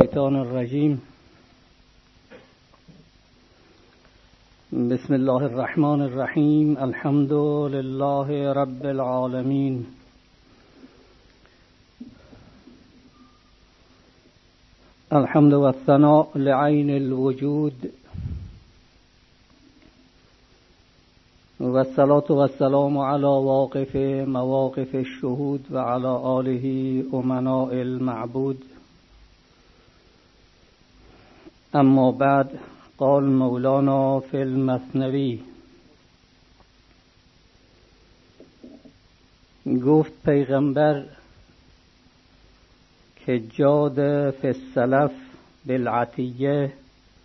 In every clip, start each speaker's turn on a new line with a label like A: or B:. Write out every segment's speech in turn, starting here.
A: الشیطان الرجیم. بسم الله الرحمن الرحیم. الحمد لله رب العالمین. الحمد والثناء لعین الوجود والصلاة والسلام على واقف مواقف الشهود وعلى آله أمناء المعبود. اما بعد، قال مولانا في المثنوی، گفت پیغمبر که جاد فی السلف بالعطیه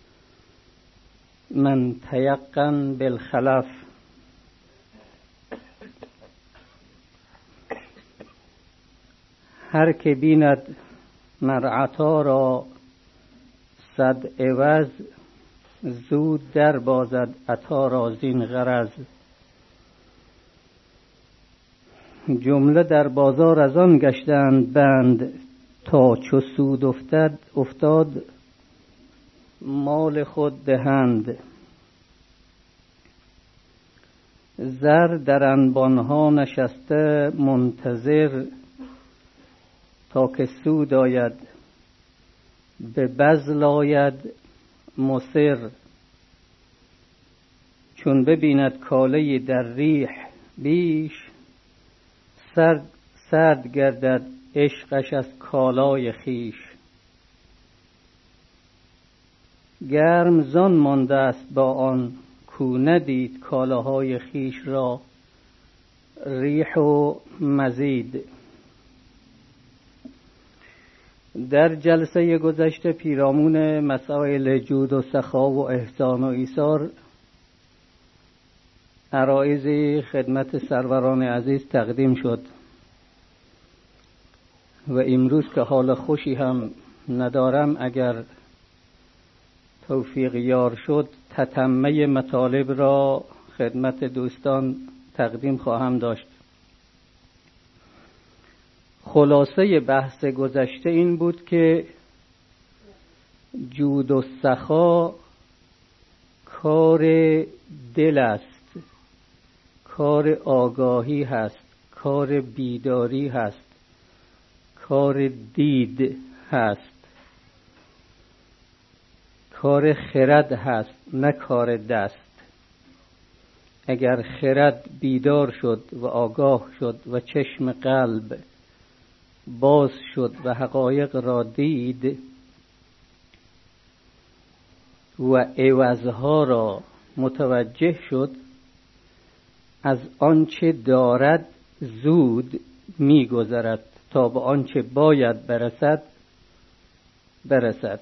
A: من تیقن بالخلف. هر که بیند مرعتا را صد عوض، زود در بازد عطا را زین غرض. جمله در بازار از آن گشتند بند، تا چو سود افتاد مال خود دهند. زر در انبانها نشسته منتظر، تا که سود آید به بذل آید مصر. چون ببیند کاله در ریح بیش، سرد گردد عشقش از کالای خیش. گرم زان مانده است با آن کو ندید کالاهای خیش را ریح و مزید. در جلسه گذشته پیرامون مسائل جود و سخا و احسان و ایثار عرایضی خدمت سروران عزیز تقدیم شد و امروز که حال خوشی هم ندارم، اگر توفیق یار شد تتمه مطالب را خدمت دوستان تقدیم خواهم داشت. خلاصه بحث گذشته این بود که جود و سخا کار دل است، کار آگاهی هست، کار بیداری هست، کار دید هست، کار خرد هست، نه کار دست. اگر خرد بیدار شد و آگاه شد و چشم قلب باز شد و حقایق را دید و عوضها را متوجه شد، از آنچه دارد زود می‌گذرد تا به آنچه باید برسد.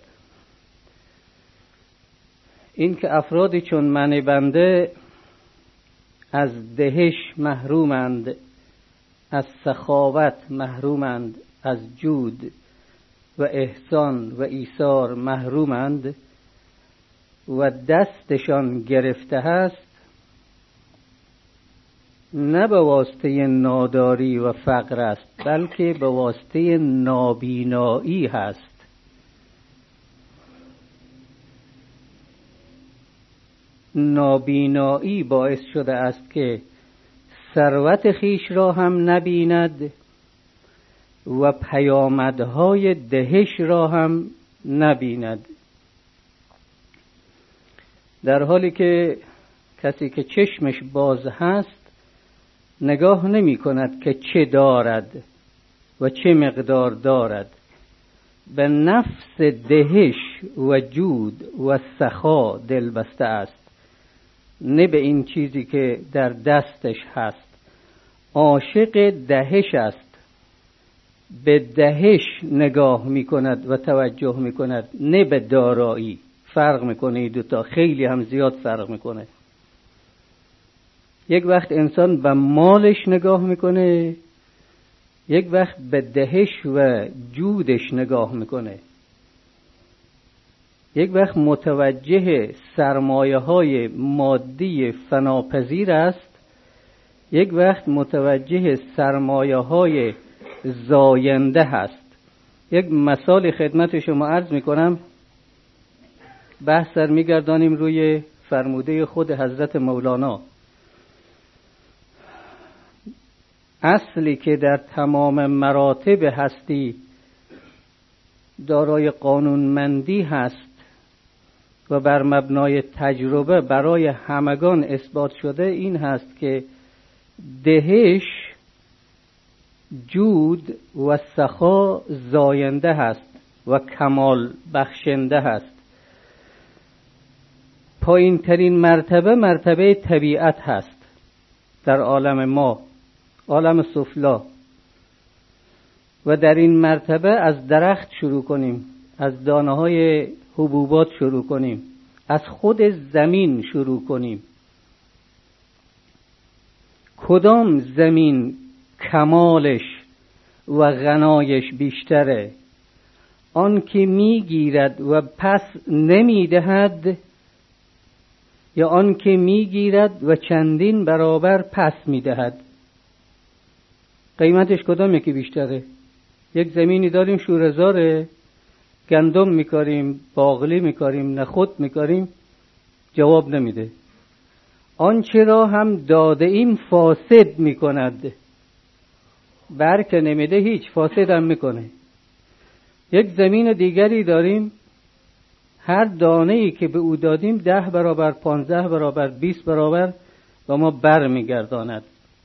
A: این که افرادی چون من بنده از دهش محرومند، از سخاوت محرومند، از جود و احسان و ایثار محرومند و دستشان گرفته است، نه به واسطه ناداری و فقر است، بلکه به واسطه نابینایی هست. نابینایی باعث شده است که ثروت خیش را هم نبیند و پیامدهای دهش را هم نبیند، در حالی که کسی که چشمش باز هست نگاه نمی کند که چه دارد و چه مقدار دارد. به نفس دهش و جود و سخا دل بسته است، نه به این چیزی که در دستش هست. عاشق دهش است، به دهش نگاه می کند و توجه می کند، نه به دارایی. فرق میکنه این دوتا، خیلی هم زیاد فرق میکنه. یک وقت انسان به مالش نگاه میکنه، یک وقت به دهش و جودش نگاه میکنه. یک وقت متوجه سرمایه های مادی فناپذیر است، یک وقت متوجه سرمایه های زاینده هست. یک مثال خدمت شما عرض میکنم. بحث سر میگردانیم روی فرموده خود حضرت مولانا. اصلی که در تمام مراتب هستی دارای قانونمندی هست و بر مبنای تجربه برای همگان اثبات شده، این هست که دهش، جود و سخا زاینده هست و کمال بخشنده هست. پایین ترین مرتبه مرتبه طبیعت هست در عالم ما، عالم سفلا. و در این مرتبه از درخت شروع کنیم، از دانه های حبوبات شروع کنیم، از خود زمین شروع کنیم. کدام زمین کمالش و غنایش بیشتره؟ آن که میگیرد و پس نمیدهد، یا آن که میگیرد و چندین برابر پس میدهد؟ قیمتش کدام یکی بیشتره؟ یک زمینی داریم شوره‌زاره، گندم میکاریم، باقلی میکاریم، نخود میکاریم، جواب نمیده. آنچه را هم داده ایم فاسد میکند، برک نمیده، هیچ، فاسد هم میکنه. یک زمین دیگری داریم، هر دانه‌ای که به او دادیم 10 برابر، 15 برابر، 20 برابر و ما بر میگرداند.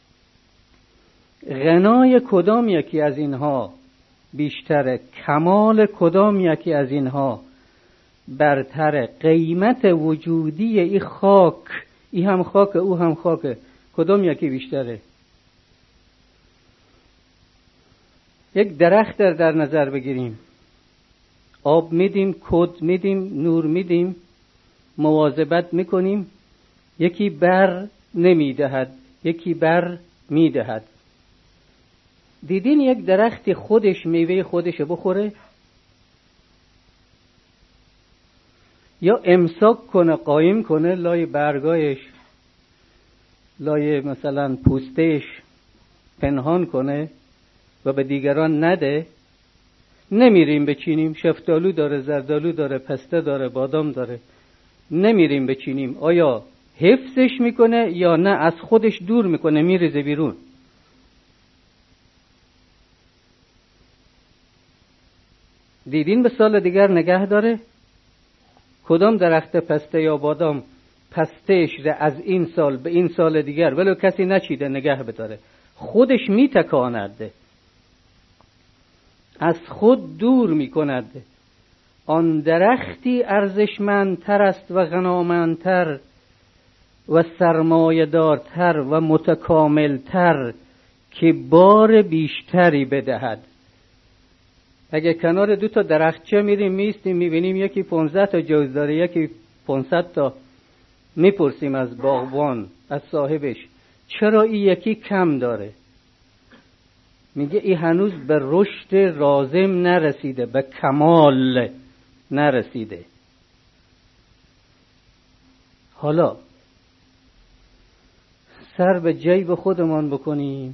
A: غنای کدام یکی از اینها بیشتره؟ کمال کدام یکی از اینها برتره؟ قیمت وجودی این خاک، این هم خاک، او هم خاک، کدام یکی بیشتره؟ یک درخت در نظر بگیریم، آب میدیم، کد میدیم، نور میدیم، مواظبت میکنیم، یکی بر نمیدهد، یکی بر میدهد. دیدین یک درخت خودش میوه خودش بخوره؟ یا امساک کنه، قایم کنه، لای برگایش، لای مثلا پوستش پنهان کنه و به دیگران نده؟ نمیریم بچینیم، شفتالو داره، زردالو داره، پسته داره، بادام داره، نمیریم بچینیم. آیا حفظش میکنه یا نه از خودش دور میکنه، میریزه بیرون؟ دیدین به سال دیگر نگه داره؟ کدام درخت پسته یا بادام پستهش از این سال به این سال دیگر ولو کسی نچیده نگه بداره؟ خودش میتکاند، از خود دور میکند. آن درختی ارزشمندتر است و غنامندتر و سرمایه دارتر و متکاملتر که بار بیشتری بدهد. اگه کنار 2 تا درختچه میریم میستیم میبینیم یکی 15 تا جوز داره، یکی 500 تا، میپرسیم از باغبان، از صاحبش، چرا این یکی کم داره؟ میگه این هنوز به رشد لازم نرسیده، به کمال نرسیده. حالا سر به جیب خودمان بکنیم،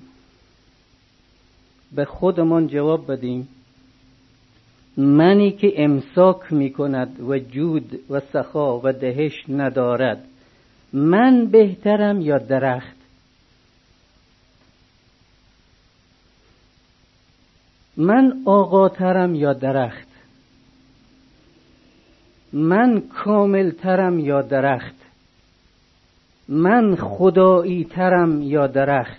A: به خودمان جواب بدیم. منی که امساک میکند و جود و سخا و دهش ندارد، من بهترم یا درخت؟ من آقاترم یا درخت؟ من کاملترم یا درخت؟ من خدایی ترم یا درخت؟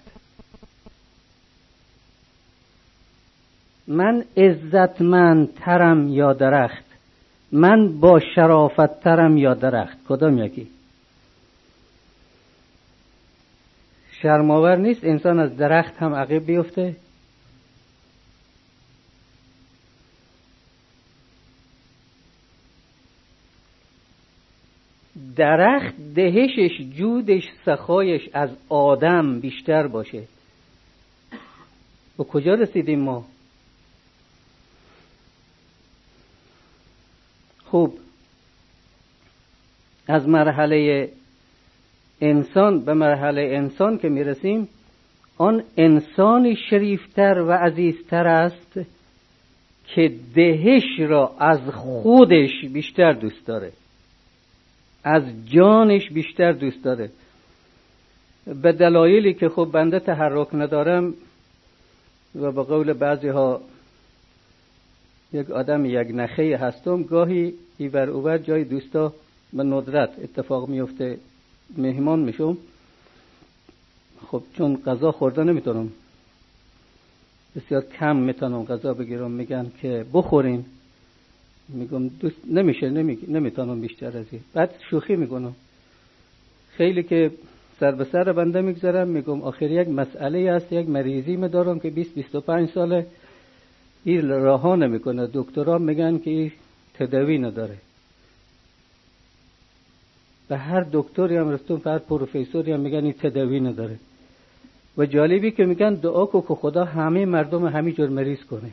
A: من عزتمندترم یا درخت؟ من با شرافت ترم یا درخت؟ کدام یکی؟ شرم‌آور نیست انسان از درخت هم عقب بیفته؟ درخت دهشش، جودش، سخایش از آدم بیشتر باشه. و کجا رسیدیم ما؟ خوب، از مرحله انسان به مرحله انسان که میرسیم، آن انسانی شریفتر و عزیزتر است که دهش را از خودش بیشتر دوست داره، از جانش بیشتر دوست داره. به دلایلی که خب بنده تحرک ندارم و به قول بعضی ها یک آدم یک نخه هستم، گاهی ایور اوور جای دوستا به ندرت اتفاق میفته مهمان میشم. خب چون غذا خورده نمیتونم، بسیار کم میتونم غذا بگیرم، میگن که بخورین، میگم دوست نمیشه، نمیتونم بیشتر از این. بعد شوخی میکنم، خیلی که سر به سر بنده میگذارم، میگم آخر یک مسئله هست، یک مریضی میدارم که 20-25 ساله این رها نمیکنه، دکترها میگن که این تداوی نداره. به هر دکتری هم رفتم، هر پروفسوری هم میگن این تداوی نداره. و جالبی که میگن دعا کو که خدا همه مردم همین جور مریض کنه،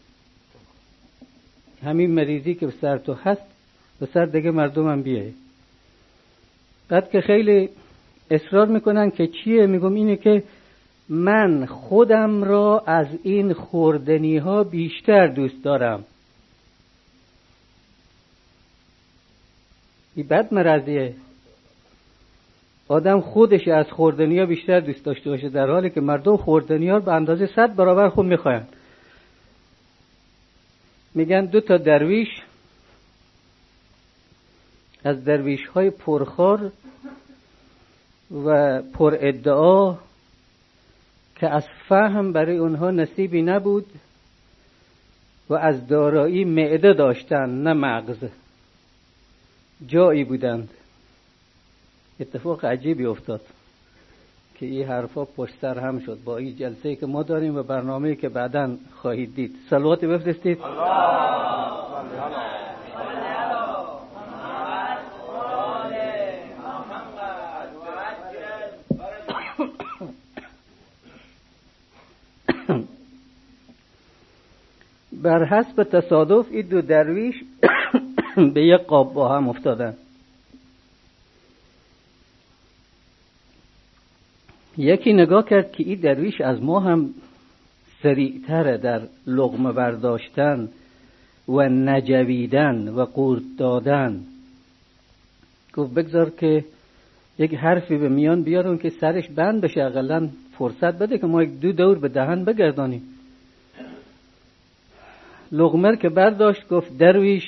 A: همین مریضی که سر تو هست به سر دیگه مردم هم بیایه. بعد که خیلی اصرار میکنن که چیه، میگم اینه که من خودم را از این خوردنی ها بیشتر دوست دارم. این بد مرضیه، آدم خودش از خوردنی ها بیشتر دوست داشته باشه، در حالی که مردم خوردنی ها به اندازه 100 برابر خود میخواین. میگن 2 درویش از درویش های پرخور و پر ادعا که از فهم برای اونها نصیبی نبود و از دارایی معده داشتن نه مغز، جایی بودند. اتفاق عجیبی افتاد که این حرفا پشت سر هم شد با این جلسه‌ای که ما داریم و برنامه‌ای که بعداً خواهید دید. صلوات بفرستید. بر حسب تصادف این 2 درویش به یک قاب با هم افتادن. یکی نگاه کرد که این درویش از ما هم سریعتره در لقمه برداشتن و نجویدن و قورت دادن. گفت بگذار که یک حرفی به میان بیارم که سرش بند بشه، اقلا فرصت بده که ما 2 دور به دهن بگردانیم. لقمه که برداشت گفت درویش،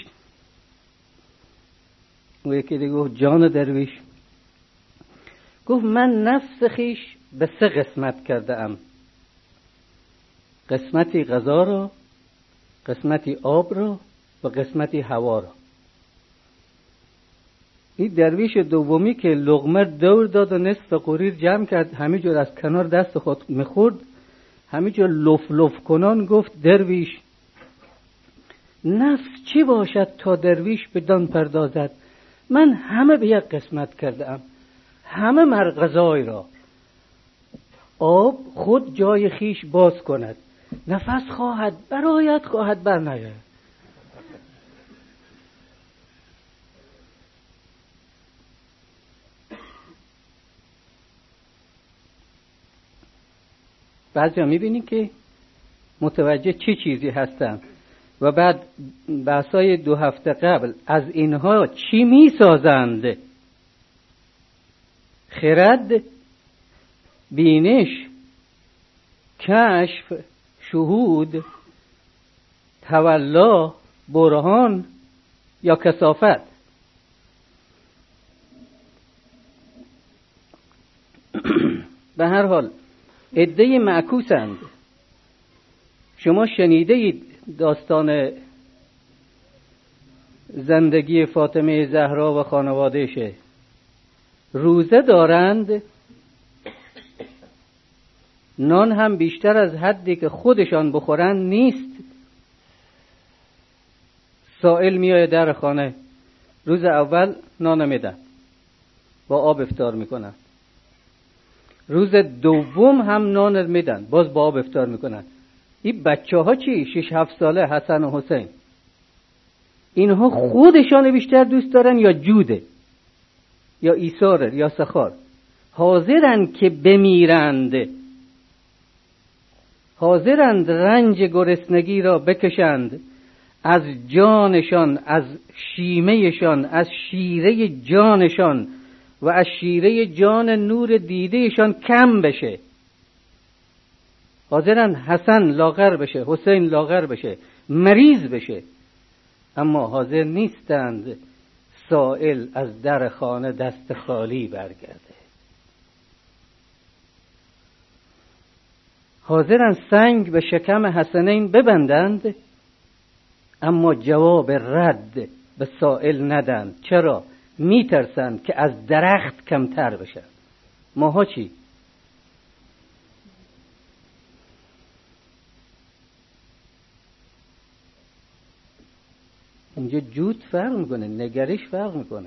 A: و یکی دیگه گفت جان درویش. گفت من نفس خیش به 3 قسمت کرده ام، قسمتی غذا را، قسمتی آب را و قسمتی هوا را. این درویش دومی که لقمه دور داد و نصف قوریر جمع کرد، همینجور از کنار دست خود میخورد، همینجور لف لف کنان گفت درویش نفس چی باشد تا درویش بدان پردازد؟ من همه به یک قسمت کرده ام، همه مرغزای را. آب خود جای خیش باز کند، نفس خواهد برایت خواهد بر نیاید. بعضی ها میبینی که متوجه چه چیزی هستن و بعد بحثای 2 هفته قبل از اینها چی میسازند؟ خرد، بینش، کشف، شهود، تولا، برهان یا کثافت. به هر حال عده معکوسند. شما شنیده اید داستان زندگی فاطمه زهرا و خانوادهشه. روزه دارند، نان هم بیشتر از حدی که خودشان بخورن نیست. سائل میاد در خانه، روز اول نان میدن، با آب افطار میکنن. روز دوم هم نان میدن، باز با آب افطار میکنن. این بچه ها چی؟ 6-7 ساله حسن و حسین، اینها خودشان بیشتر دوست دارن یا جوده یا ایثاره یا سخار؟ حاضرند که بمیرند، حاضرند رنج گرسنگی را بکشند از جانشان، از شیمهشان، از شیره جانشان و از شیره جان نور دیدهشان کم بشه. حاضرن حسن لاغر بشه، حسین لاغر بشه، مریض بشه، اما حاضر نیستند سائل از در خانه دست خالی برگرده. حاضرن سنگ به شکم حسنین ببندند اما جواب رد به سائل ندن. چرا؟ میترسند که از درخت کمتر بشن. ماها چی؟ اینجا جود فرق میکنه، نگرش فرق میکنه.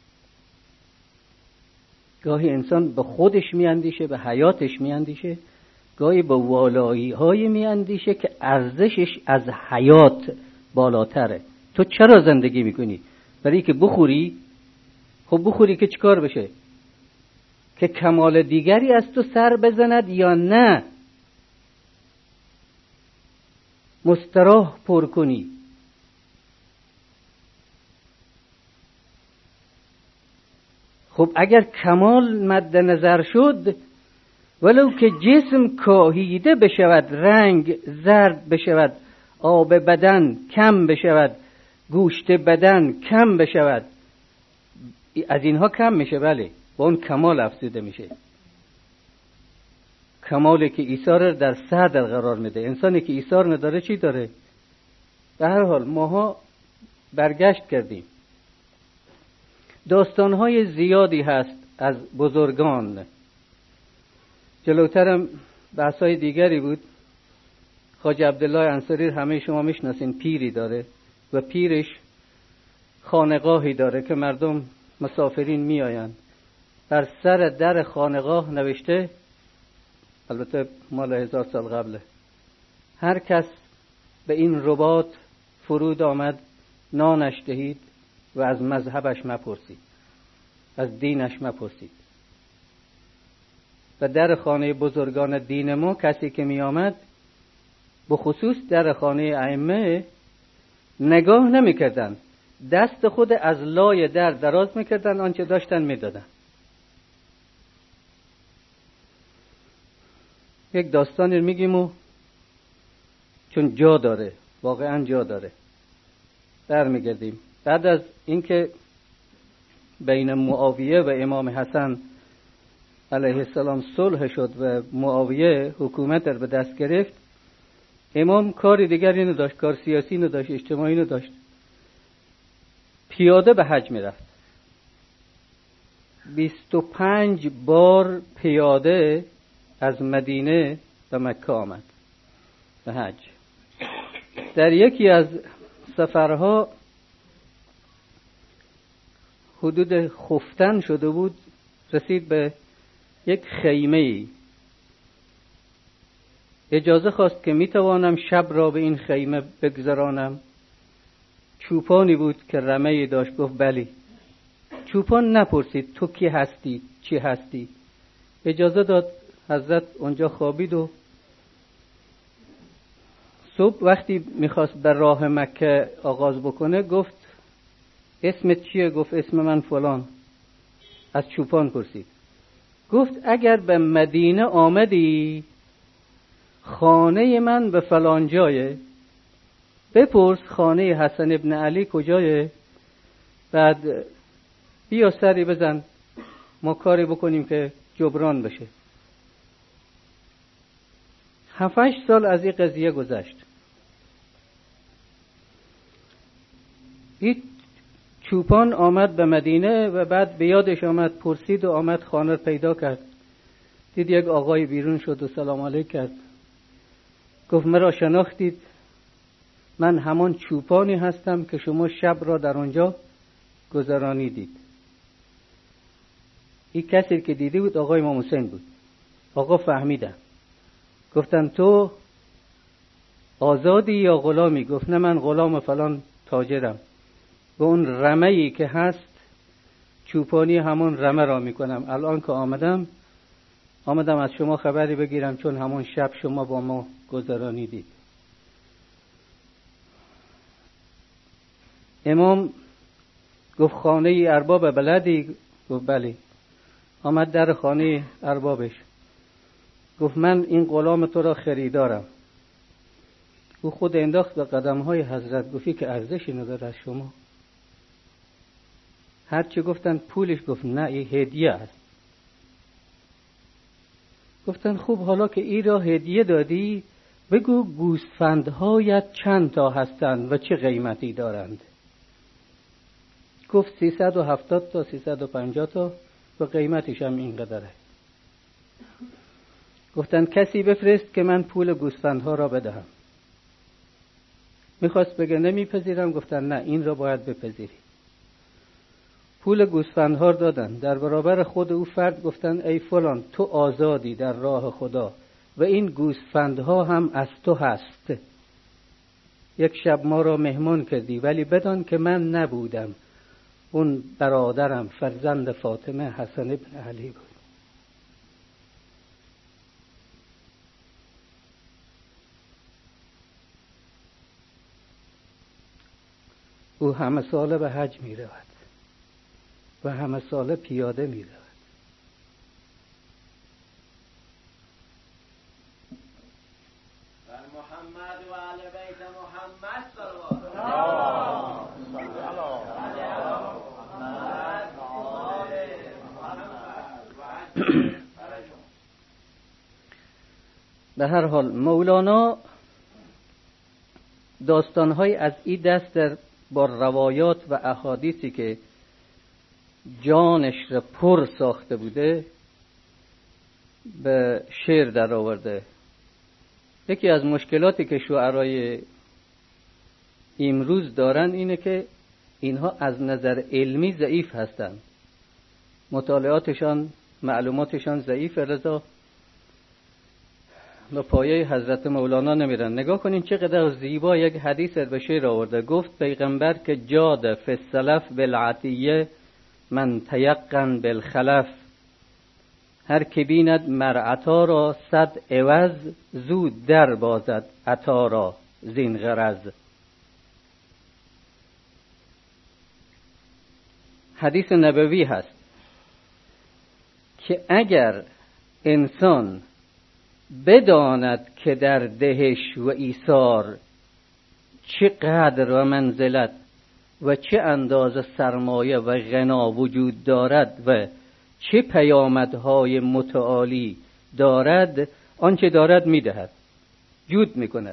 A: گاهی انسان به خودش میاندیشه، به حیاتش میاندیشه، گاهی به والایی های میاندیشه که ارزشش از حیات بالاتره. تو چرا زندگی میکنی؟ برای که بخوری؟ خب بخوری که چیکار بشه؟ که کمال دیگری از تو سر بزند یا نه مستراح پر کنی؟ خب اگر کمال مد نظر شد، ولو که جسم کاهیده بشود، رنگ زرد بشود، آب بدن کم بشود، گوشت بدن کم بشود، از اینها کم میشه، بله، با اون کمال افزوده میشه. کمالی که ایثار در صدر قرار میده. انسانی که ایثار نداره چی داره؟ به هر حال ماها برگشت کردیم. داستانهای زیادی هست از بزرگان. جلوترم بحثای دیگری بود. خواجه عبدالله انصاری همه شما میشناسین، پیری داره و پیرش خانقاهی داره که مردم مسافرین میآیند. بر سر در خانقاه نوشته، البته مال 1000 سال قبله، هر کس به این رباط فرود آمد نانش دهید و از مذهبش مپرسید، از دینش مپرسید. و در خانه بزرگان دین ما کسی که می آمد، به خصوص در خانه ائمه، نگاه نمی کردن، دست خود از لای در دراز می کردن، آنچه داشتن می دادن. یک داستانی میگیم و چون جا داره، واقعا جا داره، برمیگردیم. بعد از اینکه بین معاویه و امام حسن علیه السلام صلح شد و معاویه حکومت رو به دست گرفت، امام کاری دیگری نداشت، کار سیاسی نداشت، اجتماعی نداشت، پیاده به حج میرفت. 25 بار پیاده از مدینه به مکه آمد به حج. در یکی از سفرها حدود خفتن شده بود، رسید به یک خیمه. اجازه خواست که میتوانم شب را به این خیمه بگذرانم. چوپانی بود که رمه‌ای داشت، گفت بلی. چوپان نپرسید تو کی هستی، چی هستی، اجازه داد. حضرت اونجا خوابید و صبح وقتی میخواست بر راه مکه آغاز بکنه، گفت اسمت چیه؟ گفت اسم من فلان. از چوپان پرسید، گفت اگر به مدینه آمدی، خانه من به فلان جایه، بپرس خانه حسن ابن علی کجایه، بعد بیا سری بزن، ما کاری بکنیم که جبران بشه. 7-8 سال از این قضیه گذشت. این چوپان آمد به مدینه و بعد به یادش آمد، پرسید و آمد خانه رو پیدا کرد. دید یک آقای بیرون شد و سلام علیک کرد. گفت مرا شناختید؟ من همان چوپانی هستم که شما شب را در آنجا گذرانیدید. این کسی که دیده بود آقای امام حسین بود. آقا فهمیدن، گفتن تو آزادی یا غلامی؟ گفت نه، من غلام فلان تاجرم، به اون رمه‌ای که هست چوپانی همون رمه را میکنم. الان که آمدم از شما خبری بگیرم، چون همون شب شما با ما گذرانیدید. امام گفت خانه ارباب بلدی؟ گفت بله. آمد در خانه اربابش، گفت من این غلام تو را خریدارم. او خود انداخت به قدم‌های حضرت، گفتی که ارزشی نداره از شما؟ هرچی گفتن پولش، گفت نه این هدیه است. گفتن خوب حالا که این را هدیه دادی بگو گوسفندهایت چند تا هستند و چه قیمتی دارند؟ گفت 370 تا 350 تا و قیمتش هم اینقدره. گفتن کسی بفرست که من پول گوسفندها را بدهم. میخواست بگه نمیپذیرم، گفتن نه این را باید بپذیری. پول گوسفندها دادن. در برابر خود او فرد گفتن ای فلان تو آزادی در راه خدا و این گوسفندها هم از تو هست. یک شب ما را مهمان کردی ولی بدان که من نبودم، اون برادرم فرزند فاطمه حسن ابن علی بود. او همه ساله به حج می رود و همه ساله پیاده می رود.
B: بر محمد و آل بیت محمد صلوات.
A: به هر حال مولانا داستان‌های از این دست در با روایات و احادیثی که جانش را پر ساخته بوده به شعر در آورده. یکی از مشکلاتی که شاعرای امروز دارن اینه که اینها از نظر علمی ضعیف هستند، مطالعاتشان معلوماتشان ضعیف، رضا به پایه حضرت مولانا نمیرن. نگاه کنین چقدر زیبا یک حدیث به شعر آورده. گفت پیغمبر که جاد فی السلف بالعطیه من تیقن بالخلف، هر که بیند مرعتا را 100 عوض، زود در بازد عطا را زین غرض. حدیث نبوی هست که اگر انسان بداند که در دهش و ایثار چه قدر و منزلت و چه اندازه سرمایه و غنا وجود دارد و چه پیامدهای متعالی دارد، آنچه دارد میدهد، جود میکند.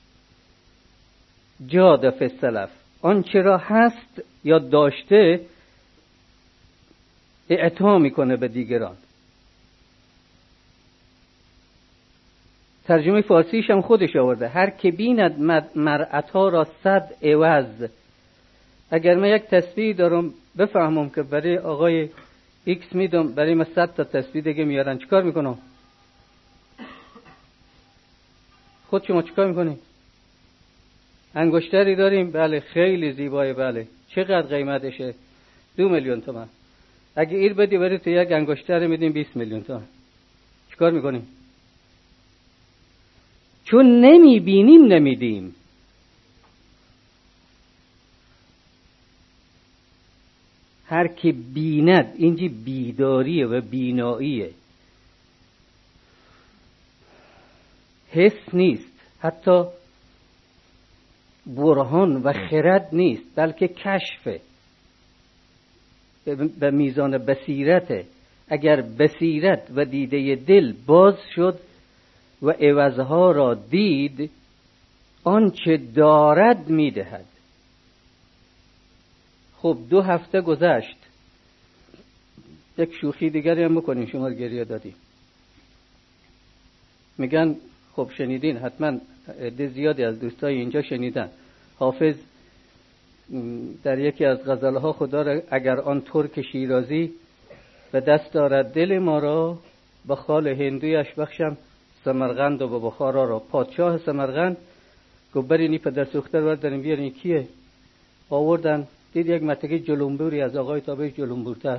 A: جاد فی السلف، آنچه را هست یا داشته اعطا میکنه به دیگران. ترجمه فارسیش هم خودش آورده، هر که بیند مرعتا را 100 عوض. اگر من یک تسبیح دارم بفهمم که برای آقای ایکس میدم، برای من 100 تا تسبیح دیگه میارن، چیکار میکنم؟ خود شما چیکار میکنیم؟ انگشتری داریم، بله خیلی زیبای، بله چقدر قیمتشه؟ 2 میلیون تومان. اگه ایر بدی برای تو یک انگشتر میدیم 20 میلیون تومان. چیکار میکنیم؟ چون نمیبینیم نمیدیم. هر که بیند، اینجی بیداریه و بیناییه، حس نیست، حتی برهان و خرد نیست، بلکه کشفه، به میزان بصیرته. اگر بصیرت و دیده دل باز شد و عوضها را دید، آنچه دارد میدهد. خب 2 هفته گذشت، یک شوخی دیگری هم بکنیم، شما گریه دادیم. میگن خب شنیدین، حتما عده زیادی از دوستای اینجا شنیدن، حافظ در یکی از غزلها خدا را اگر آن ترک شیرازی به دست دارد دل ما را، به خال هندویش بخشم سمرقند و به بخارا را. پادشاه سمرقند گفت برینی پدر سوخته رو برداریم بیارین. کیه؟ آوردن، دید یک متکی جلنبوری از آقای تابش جلنبورتر.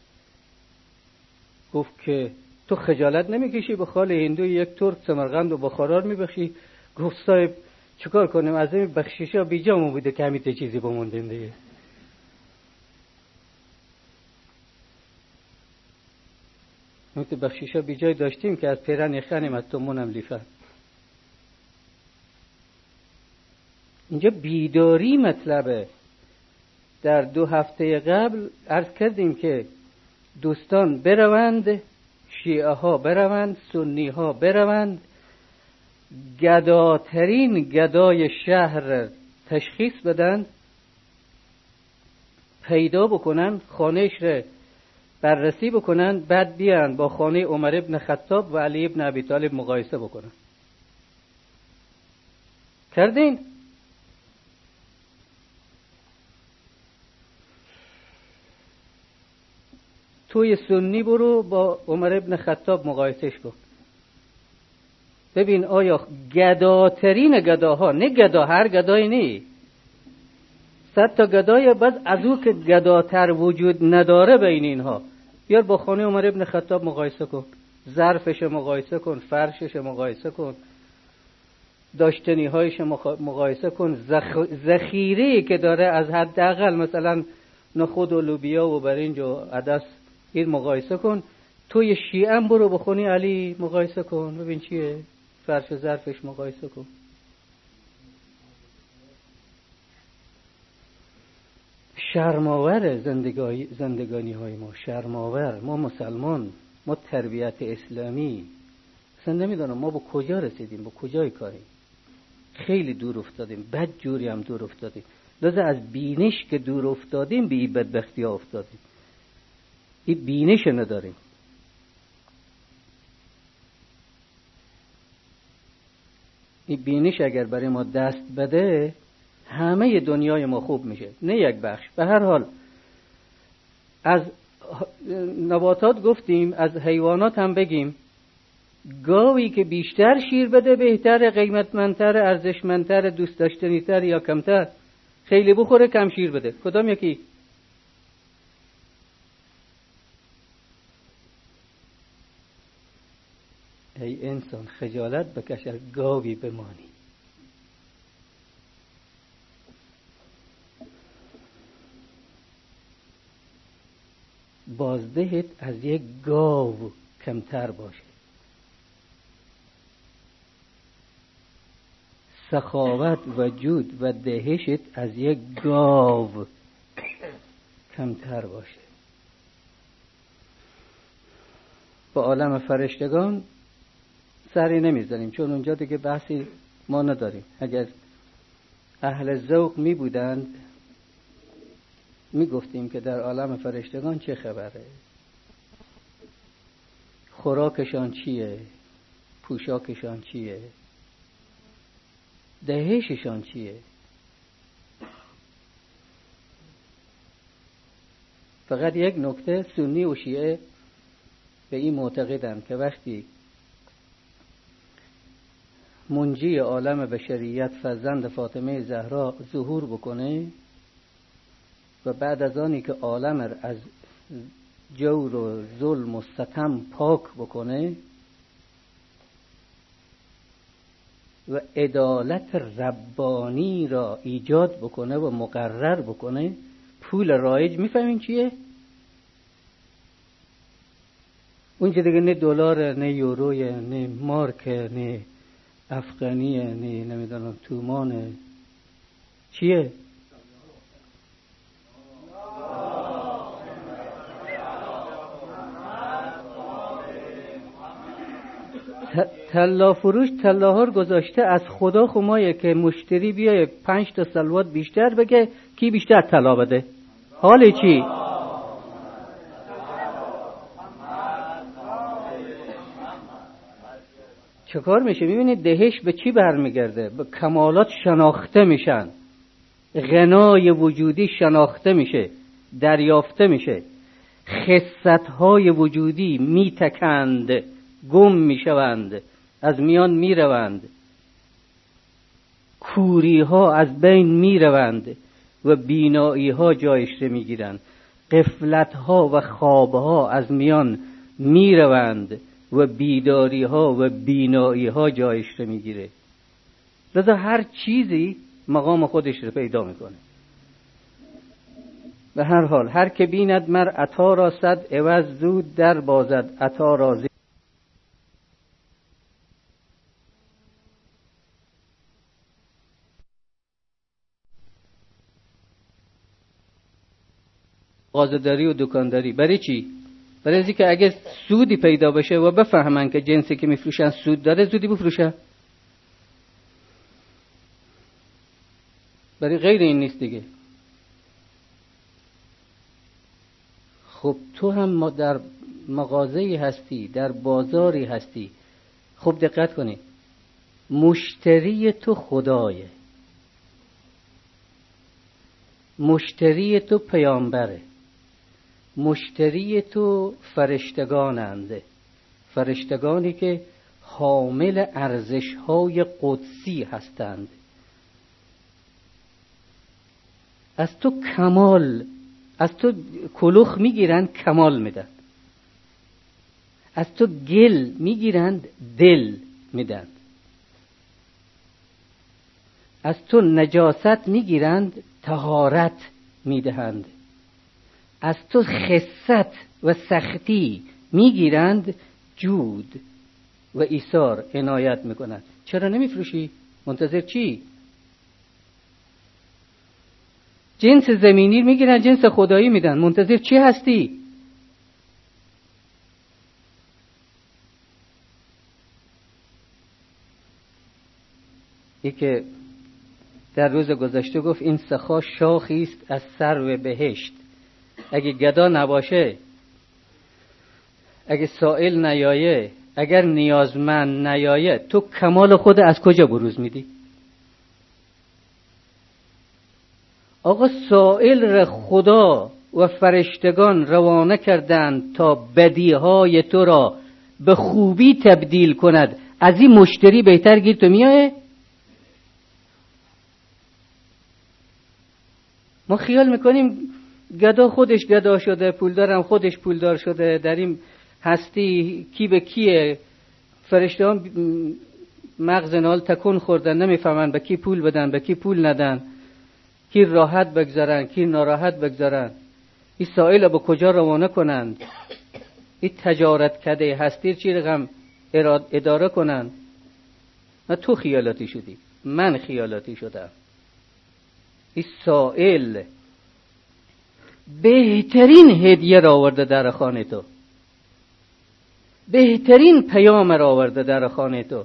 A: گفت که تو خجالت نمیکشی به خال هندوی یک ترک سمرقند و بخارا رو میبخشی؟ گفت صاحب چیکار کنیم؟ از این بخشیشا بیجامون بوده که همین چیزی بموندیم دیگه. مثل بخشیشا بیجای داشتیم که از پیرن یخنیم، از تومونم لیفن. اینجا بیداری مطلبه. در 2 هفته قبل عرض کردیم که دوستان بروند، شیعه ها بروند، سنی ها بروند، گداترین گدای شهر تشخیص بدن، پیدا بکنن، خانهش رو بررسی بکنن، بعد بیان با خانه عمر ابن خطاب و علی ابن ابی طالب مقایسه بکنن. کردین؟ توی سنی برو با عمر ابن خطاب مقایسهش کن، ببین آیا گداترین گداها، نه گدا هر گدایی نی، 100 تا گدای بس از او که گداتر وجود نداره بین اینها، بیار با خانه عمر ابن خطاب مقایسه کن، ظرفش مقایسه کن، فرشش مقایسه کن، داشتنی هایش مقایسه کن، ذخیره‌ای که داره از حداقل مثلا نخود و لوبیا و برنج و عدس، این مقایسه کن. توی شیعه برو بخونی علی مقایسه کن، ببین چیه، فرش و ظرفش مقایسه کن. شرماور زندگانی های ما، شرماور. ما مسلمان، ما تربیت اسلامی، اصلا نمیدونم ما با کجا رسیدیم، با کجای کاریم. خیلی دور افتادیم، بد جوری هم دور افتادیم. لذا از بینش که دور افتادیم به این بدبختی ها افتادیم. این بینش نداریم. این بینش اگر برای ما دست بده همه دنیای ما خوب میشه، نه یک بخش. به هر حال از نباتات گفتیم، از حیوانات هم بگیم. گاوی که بیشتر شیر بده بهتر، قیمتمندتر، ارزشمندتر، دوست داشتنیتر یا کمتر؟ خیلی بخوره کم شیر بده، کدام یکی؟ ای انسان خجالت بکش از گاوی بمانی. بازدهت از یک گاو کمتر باشه، سخاوت و جود و دهشت از یک گاو کمتر باشه. با عالم فرشتگان سری نمیزنیم چون اونجا دیگه بحثی ما نداریم. اگر اهل ذوق می بودند می گفتیم که در عالم فرشتگان چه خبره، خوراکشان چیه، پوشاکشان چیه، دهششان چیه. فقط یک نکته، سنی و شیعه به این معتقدند که وقتی منجی عالم بشریت فرزند فاطمه زهرا ظهور بکنه و بعد از آنی که عالم از جور و ظلم و ستم پاک بکنه و عدالت ربانی را ایجاد بکنه و مقرر بکنه، پول رایج میفهمین چیه؟ اونجا دیگه نه دلار، نه یوروی، نه مارک، نه افغانیه، نه نمیدونم تومانه، چیه؟ طلا فروش طلاها رو گذاشته از خدا خمایه که مشتری بیایه 5 تا صلوات بیشتر بگه کی بیشتر طلا بده. حال چی؟ چه کار میشه؟ میبینید دهش به چی برمیگرده؟ به کمالات شناخته میشن، غنای وجودی شناخته میشه، دریافته میشه، خصتهای وجودی میتکند، گم میشوند، از میان میروند، کوری ها از بین میروند و بینایی ها جایش میگیرند، غفلت ها و خواب ها از میان میروند و بیداری ها و بینایی ها جایش میگیره. لذا هر چیزی مقام خودش رو پیدا میکنه. به هر حال هر که بیند مر عطا را صد عوض زود در بازد عطا را غازه‌داری و دکانداری. برای چی؟ برای اینکه که اگه سودی پیدا بشه و بفهمن که جنسی که میفروشن سود داره زودی بفروشن. برای غیر این نیست دیگه. خب تو هم در مغازه‌ای هستی، در بازاری هستی. خب دقت کنی، مشتری تو خدایه، مشتری تو پیامبره، مشتری تو فرشتگانند، فرشتگانی که حامل ارزش‌های قدسی هستند. از تو کمال، از تو کلوخ میگیرند کمال میدن، از تو گل میگیرند دل میدن، از تو نجاست میگیرند طهارت میدهند، از تو خست و سختی میگیرند جود و ایثار عنایت میکنند. چرا نمیفروشی؟ منتظر چی؟ جنس زمینی میگیرن جنس خدایی میدن، منتظر چی هستی؟ یکی در روز گذشته گفت این سخا شاخی است از سرو بهشت. اگه گدا نباشه، اگه سائل نیایه، اگر نیازمند نیایه، تو کمال خود از کجا بروز میدی؟ آقا سائل را خدا و فرشتگان روانه کردند تا بدیهای تو را به خوبی تبدیل کند. از این مشتری بهتر گیر تو میایه؟ ما خیال میکنیم گدا خودش گدا شده، پولدارم خودش پولدار شده، در این هستی کی به کیه. فرشتگان مغز نال تکون خوردن، نمیفهمن به کی پول بدن به کی پول ندن، کی راحت بگذارن کی ناراحت بگذارن، این سائل به کجا روانه کنند، این تجارت کده هستی چی رقم اداره کنند. نه تو خیالاتی شدی، من خیالاتی شدم. این سائل بهترین هدیه را آورده در خانه تو، بهترین پیام را آورده در خانه تو،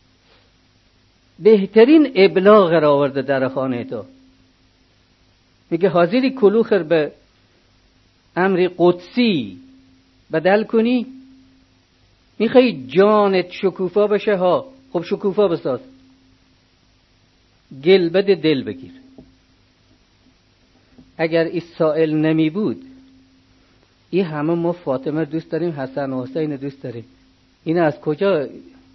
A: بهترین ابلاغ را آورده در خانه تو. میگه حاضری کلوخر به امر قدسی بدل کنی؟ میخوای جانت شکوفا بشه ها؟ خب شکوفا بساز، گل بده دل بگیر. اگر این سائل نمی بود، این همه ما فاطمه دوست داریم، حسن و حسین دوست داریم، این از کجا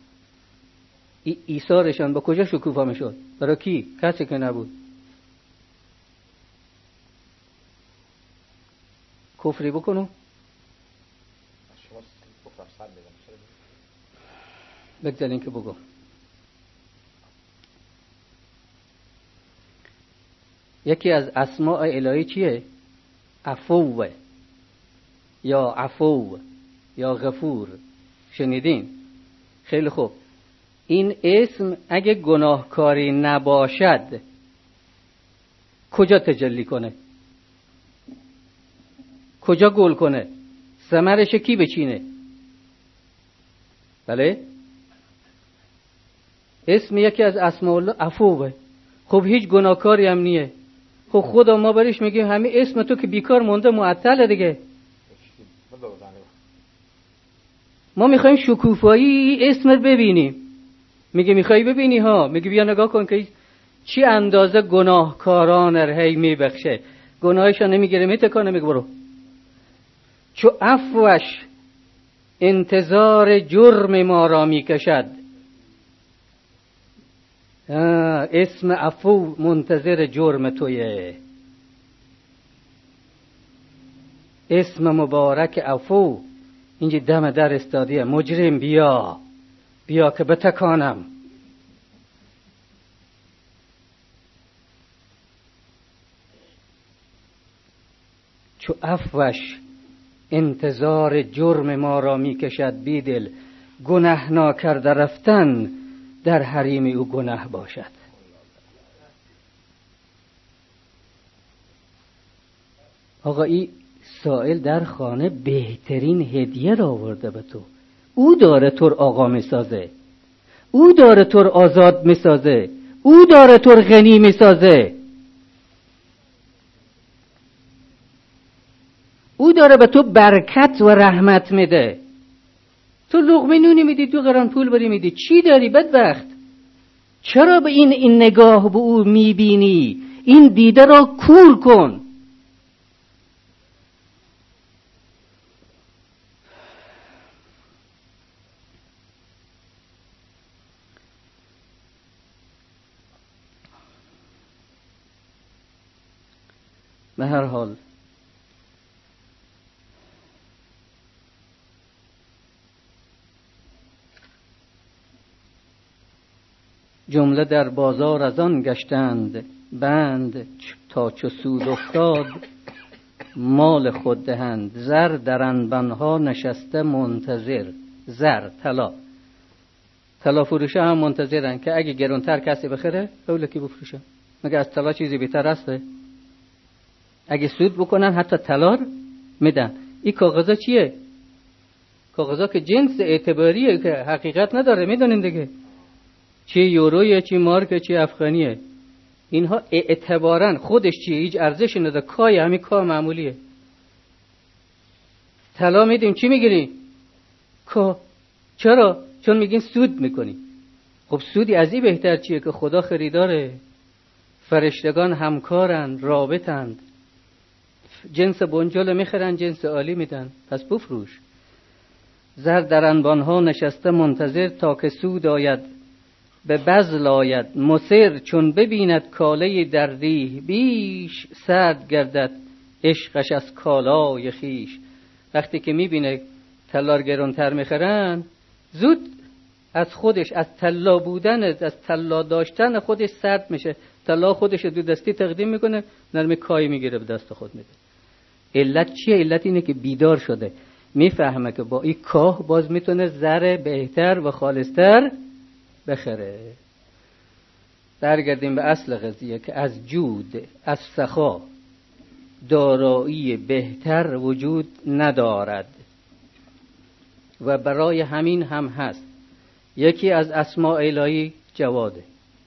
A: ایثارشان با کجا شکوفا میشد؟ برای کی؟ کسی که نبود. کفری بکنو بگذارین که بگو. یکی از اسماء الهی چیه؟ عفو یا عفو یا غفور. شنیدین؟ خیلی خوب. این اسم اگه گناهکاری نباشد کجا تجلی کنه؟ کجا گل کنه؟ ثمرش کی بچینه؟ بله؟ اسم یکی از اسماء الله عفوه. خب هیچ گناهکاری هم نیه. خب خدا ما برش میگیم همین اسم تو که بیکار مونده معطله دیگه. ما میخوایم شکوفایی اسم رو ببینیم. میگه میخوای ببینی ها؟ میگه بیا نگاه کن که چی اندازه گناهکاران رهی میبخشه. گناهشو نمیگیره میتکانه، میگه برو. چو عفوش انتظار جرم ما را میکشد. اسم عفو منتظر جرم تویه. اسم مبارک عفو اینجا دم در استادیه. مجرم بیا بیا که بتکانم. چو عفوش انتظار جرم ما را می کشد بیدل، گناه ناکرده رفتن در حریم او گناه باشد. آقا این سائل در خانه بهترین هدیه را آورده به تو. او داره تو آقا میسازه، او داره تو آزاد میسازه، او داره تو غنی میسازه، او داره به تو برکت و رحمت میده. تو لقمه نونی میدی، تو قران پول بری میدی، چی داری بدبخت؟ چرا به این نگاه به او میبینی؟ این دیده را کور کن. به هر حال جمله در بازار از آن گشتند بند، تا چو سود افتاد مال خود دهند. زر در انبانها نشسته منتظر، زر طلا فروشه هم منتظرن که اگه گرونتر کسی بخره اوله که بفروشه. مگه از طلا چیزی بهتر هسته؟ اگه سود بکنن حتی طلا میدن. این کاغذا چیه؟ کاغذا که جنس اعتباریه که حقیقت نداره، میدونین دیگه، چی یورویه، چی مارک، چی افغانیه. اینها اعتبارن خودش چیه؟ هیچ ارزشی نداره، کای همین کا معمولیه. طلا میدیم چی میگیری؟ کا. چرا؟ چون میگین سود میکنی. خب سودی از این بهتر چیه که خدا خریداره، فرشتگان همکارن، رابطند، جنس بنجل میخرن، جنس عالی میدن، پس بفروش. زر در انبانها نشسته منتظر، تا که سود آید به بذل آید. مصر چون ببیند کاله دردی بیش، سرد گردد عشقش از کالای خیش. وقتی که میبینه طلا گرانتر میخرن، زود از خودش، از طلا بودن، از طلا داشتن خودش سرد میشه. طلا خودش دو دستی تقدیم میکنه، نرمه کای میگیره به دست خود میده. علت چیه؟ علت اینه که بیدار شده، میفهمه که با این کاه باز میتونه زر بهتر و خالصتر بخره. برگردیم به اصل قضیه که از جود، از سخا دارایی بهتر وجود ندارد و برای همین هم هست یکی از اسماء الهی جواده.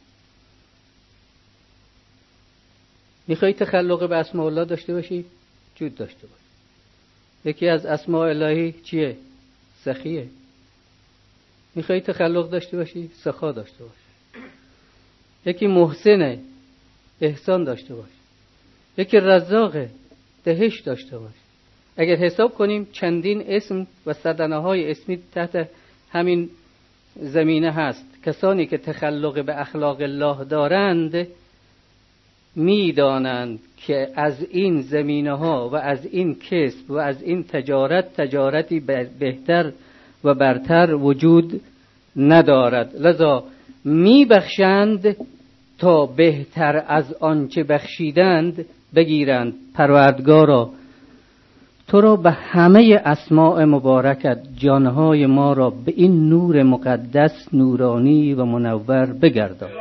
A: میخوایی تخلق به اسماء الله داشته باشی؟ جود داشته باش. یکی از اسماء الهی چیه؟ سخیه. میخوایی تخلق داشته باشی؟ سخا داشته باش. یکی محسنه، احسان داشته باش. یکی رزاقه، دهش داشته باش. اگر حساب کنیم چندین اسم و سدنه های اسمی تحت همین زمینه هست. کسانی که تخلق به اخلاق الله دارند میدانند که از این زمینه ها و از این کسب و از این تجارتی بهتر و برتر وجود ندارد. لذا میبخشند تا بهتر از آنچه بخشیدند بگیرند. پروردگارا تو را به همه اسماء مبارکت جانهای ما را به این نور مقدس، نورانی و منور بگردان.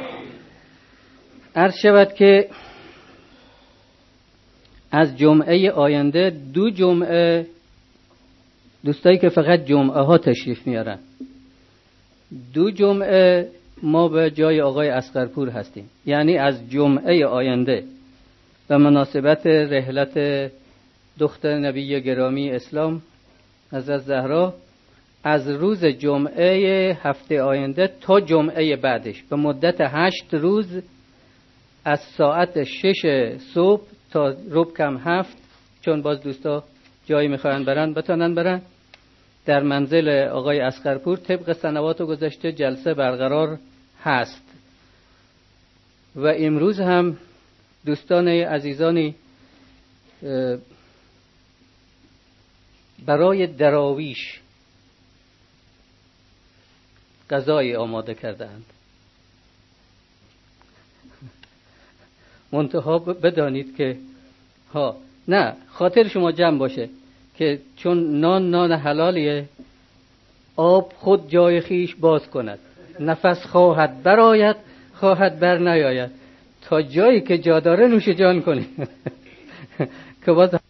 A: عرض شود که از جمعه آینده 2 جمعه دوستایی که فقط جمعه ها تشریف میارن، 2 جمعه ما به جای آقای اصغرپور هستیم. یعنی از جمعه آینده به مناسبت رحلت دختر نبی گرامی اسلام حضرت زهرا، از روز جمعه هفته آینده تا جمعه بعدش به مدت 8 روز از ساعت 6 صبح تا ربع کم 7، چون باز دوستا جایی میخواین برن بتونن برن، در منزل آقای اصغرپور طبق سنوات گذشته جلسه برقرار هست. و امروز هم دوستان عزیزانی برای دراویش غذای آماده کردند. منتها بدانید که نه، خاطر شما جمع باشه که چون نان حلالیه، آب خود جای خیش باز کند، نفس خواهد برآید خواهد بر نیاید، تا جایی که جا داره نوش جان کنی که باز